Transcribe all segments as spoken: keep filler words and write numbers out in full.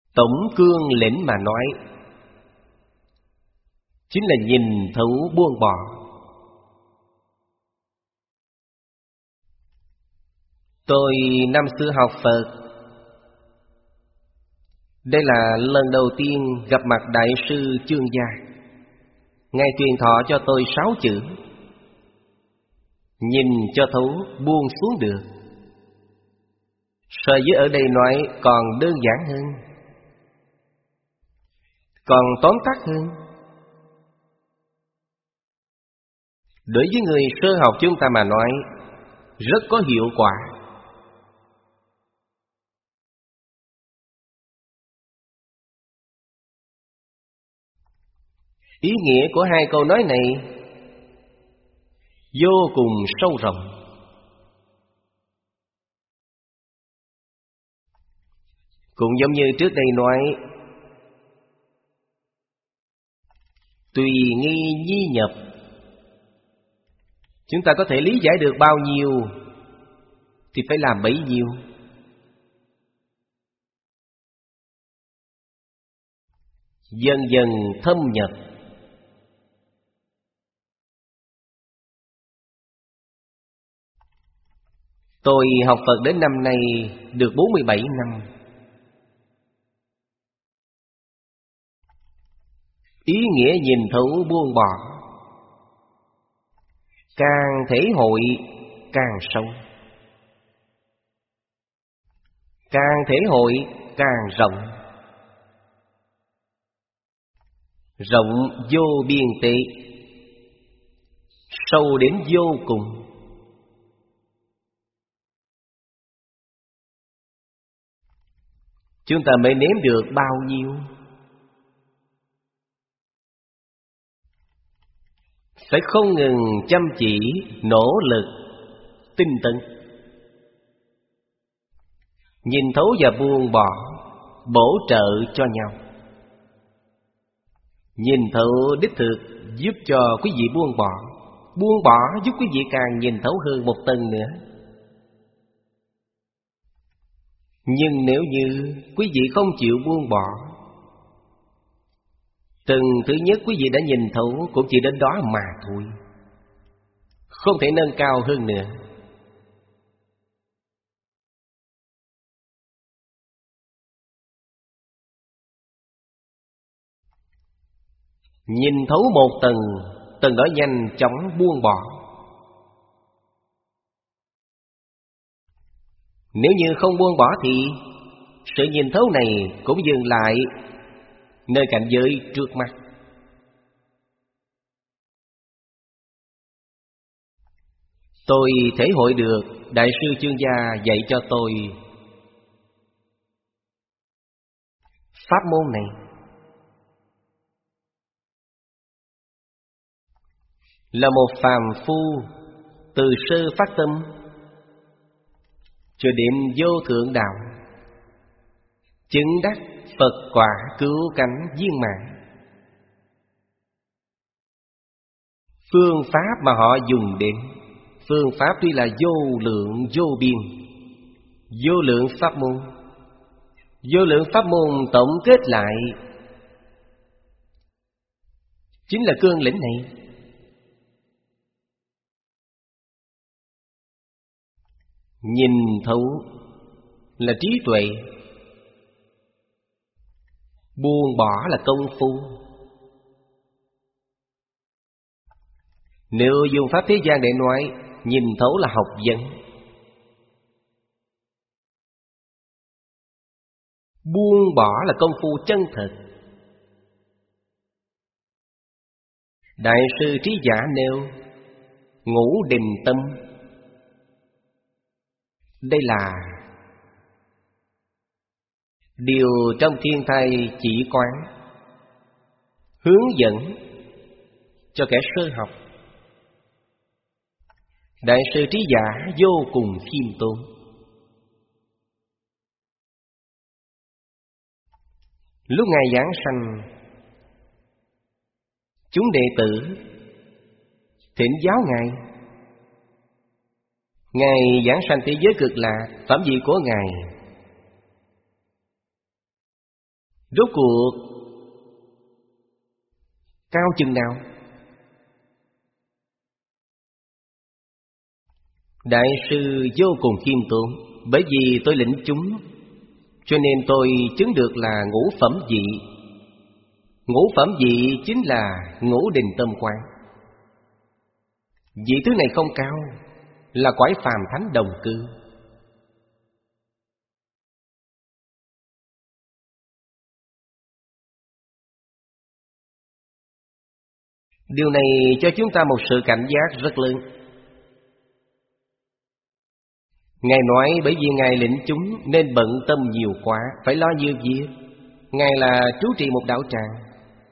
tổng cương lĩnh mà nói, chính là nhìn thấu buông bỏ. Tôi năm xưa học Phật, đây là lần đầu tiên gặp mặt Đại sư Chương Gia. Ngài truyền thọ cho tôi sáu chữ: nhìn cho thấu, buông xuống được. So với ở đây nói còn đơn giản hơn, còn tóm tắt hơn. Đối với người sơ học chúng ta mà nói, rất có hiệu quả. Ý nghĩa của hai câu nói này vô cùng sâu rộng. Cũng giống như trước đây nói, tùy nghi nhi nhập. Chúng ta có thể lý giải được bao nhiêu thì phải làm bấy nhiêu. Dần dần thâm nhập. Tôi học Phật đến năm nay được bốn mươi bảy năm. Ý nghĩa nhìn thấu buông bỏ càng thể hội càng sâu, càng thể hội càng rộng. Rộng vô biên tế, sâu đến vô cùng. Chúng ta mới nếm được bao nhiêu. Phải không ngừng chăm chỉ, nỗ lực, tinh tấn. Nhìn thấu và buông bỏ, bổ trợ cho nhau. Nhìn thấu đích thực giúp cho quý vị buông bỏ, buông bỏ giúp quý vị càng nhìn thấu hơn một tầng nữa. Nhưng nếu như quý vị không chịu buông bỏ, tầng thứ nhất quý vị đã nhìn thấu cũng chỉ đến đó mà thôi, không thể nâng cao hơn nữa. Nhìn thấu một tầng, tầng đó nhanh chóng buông bỏ. Nếu như không buông bỏ thì sự nhìn thấu này cũng dừng lại nơi cảnh giới trước mắt. Tôi thể hội được Đại sư Chương Gia dạy cho tôi pháp môn này. Là một phàm phu từ sơ phát tâm cho đến vô thượng đạo, chứng đắc Phật quả cứu cánh viên mãn. Phương pháp mà họ dùng đến, phương pháp tuy là vô lượng vô biên, vô lượng pháp môn. Vô lượng pháp môn tổng kết lại chính là cương lĩnh này. Nhìn thấu là trí tuệ, buông bỏ là công phu. Nếu dùng pháp thế gian để nói, nhìn thấu là học vấn, buông bỏ là công phu chân thật. Đại sư Trí Giả nêu ngũ định tâm. Đây là điều trong thiên thai chỉ quán, hướng dẫn cho kẻ sơ học. Đại sư Trí Giả vô cùng khiêm tốn. Lúc Ngài giảng sanh, chúng đệ tử thỉnh giáo Ngài. Ngài giảng sanh thế giới cực lạc, phẩm vị của Ngài Rốt cuộc cao chừng nào? Đại sư vô cùng khiêm tốn. Bởi vì tôi lĩnh chúng, cho nên tôi chứng được là ngũ phẩm vị. Ngũ phẩm vị chính là ngũ đình tâm quán. Vị thứ này không cao, là cõi phàm thánh đồng cư. Điều này cho chúng ta một sự cảnh giác rất lớn. Ngài nói bởi vì Ngài lĩnh chúng nên bận tâm nhiều quá, phải lo nhiều việc. Ngài là trú trì một đạo tràng,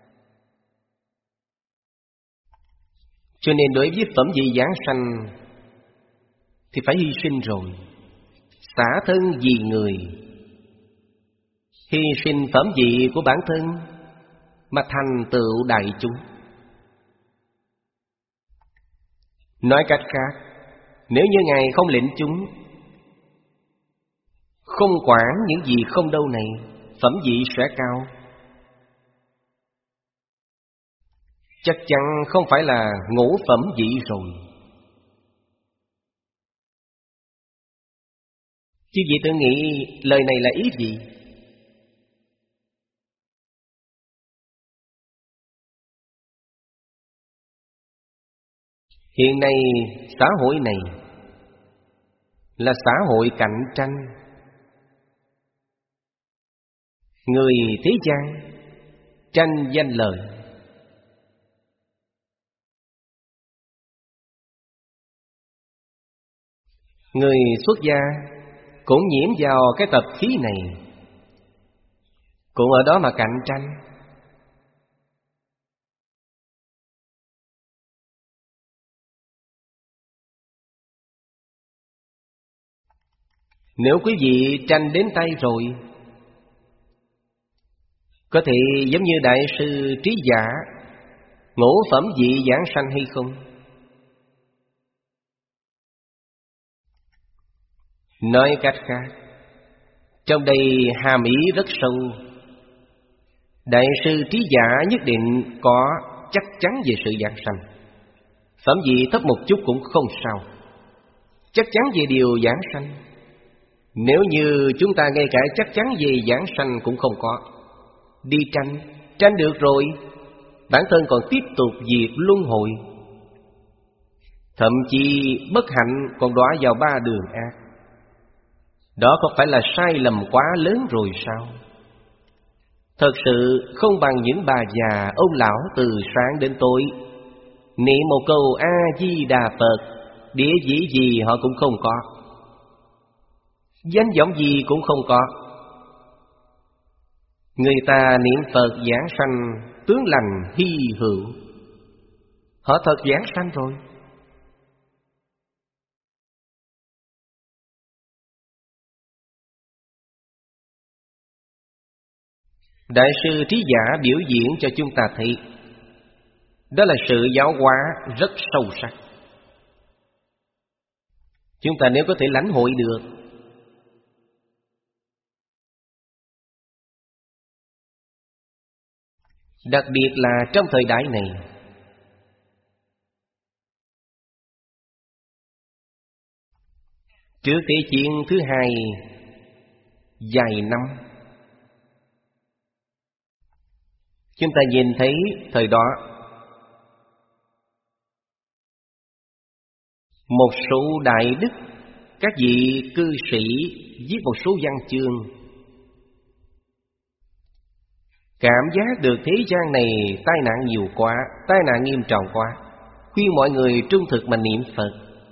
cho nên đối với phẩm vị giảng sanh thì phải hy sinh rồi. Xả thân vì người, hy sinh phẩm vị của bản thân mà thành tựu đại chúng. Nói cách khác, nếu như Ngài không lĩnh chúng, không quản những gì không đâu này, phẩm vị sẽ cao. Chắc chắn không phải là ngũ phẩm vị rồi. Chứ vị tự nghĩ lời này là ý gì? Hiện nay xã hội này là xã hội cạnh tranh. Người thế gian tranh danh lợi. Người xuất gia cũng nhiễm vào cái tập khí này, cũng ở đó mà cạnh tranh. Nếu quý vị tranh đến tay rồi, có thể giống như Đại sư Trí Giả, ngũ phẩm vị giảng sanh hay không? Nói cách khác, trong đây hàm ý rất sâu. Đại sư Trí Giả nhất định có chắc chắn về sự giảng sanh. Phẩm vị thấp một chút cũng không sao, chắc chắn về điều giảng sanh. Nếu như chúng ta ngay cả chắc chắn về giảng sanh cũng không có, đi tranh, tranh được rồi, bản thân còn tiếp tục việc luân hồi, thậm chí bất hạnh còn đọa vào ba đường ác. Đó có phải là sai lầm quá lớn rồi sao? Thật sự không bằng những bà già ông lão từ sáng đến tối niệm một câu A-di-đà Phật, địa vị gì họ cũng không có, danh vọng gì cũng không có. Người ta niệm Phật giảng sanh, tướng lành hy hữu, họ thật giảng sanh rồi. Đại sư Trí Giả biểu diễn cho chúng ta thấy, đó là sự giáo hóa rất sâu sắc. Chúng ta nếu có thể lãnh hội được, đặc biệt là trong thời đại này, trước Thế chiến thứ hai vài năm, chúng ta nhìn thấy thời đó một số đại đức, các vị cư sĩ viết một số văn chương, cảm giác được thế gian này tai nạn nhiều quá, tai nạn nghiêm trọng quá, khuyên mọi người trung thực mà niệm Phật.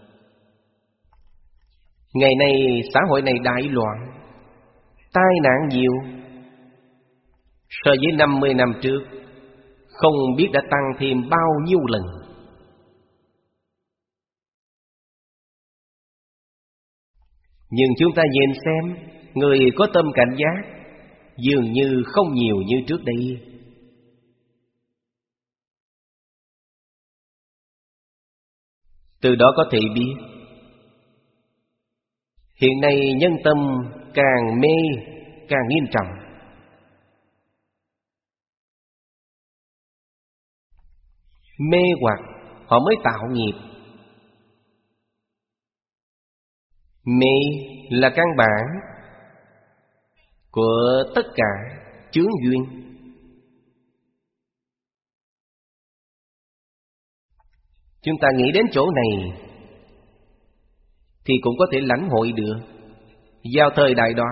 Ngày nay xã hội này đại loạn, tai nạn nhiều. So với năm mươi năm trước, không biết đã tăng thêm bao nhiêu lần. Nhưng chúng ta nhìn xem, người có tâm cảnh giác dường như không nhiều như trước đây. Từ đó có thể biết, hiện nay nhân tâm càng mê càng nghiêm trọng. mê hoặc họ mới tạo nghiệp. Mê là căn bản của tất cả chướng duyên. Chúng ta nghĩ đến chỗ này thì cũng có thể lãnh hội được. Vào thời đại đó,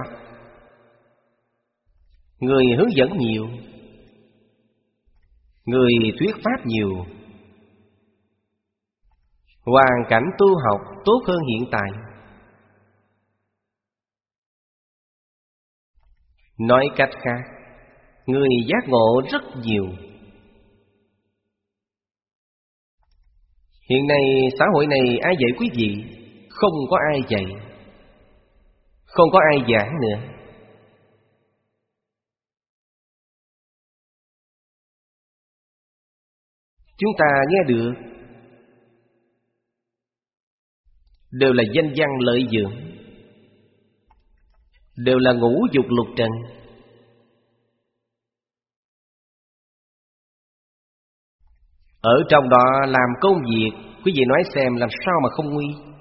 người hướng dẫn nhiều, người thuyết pháp nhiều, hoàn cảnh tu học tốt hơn hiện tại. Nói cách khác, người giác ngộ rất nhiều. Hiện nay xã hội này ai dạy quý vị? Không có ai dạy, không có ai giảng nữa. Chúng ta nghe được đều là danh văn lợi dưỡng, đều là ngũ dục lục trần. Ở trong đó làm công việc, quý vị nói xem làm sao mà không nguy.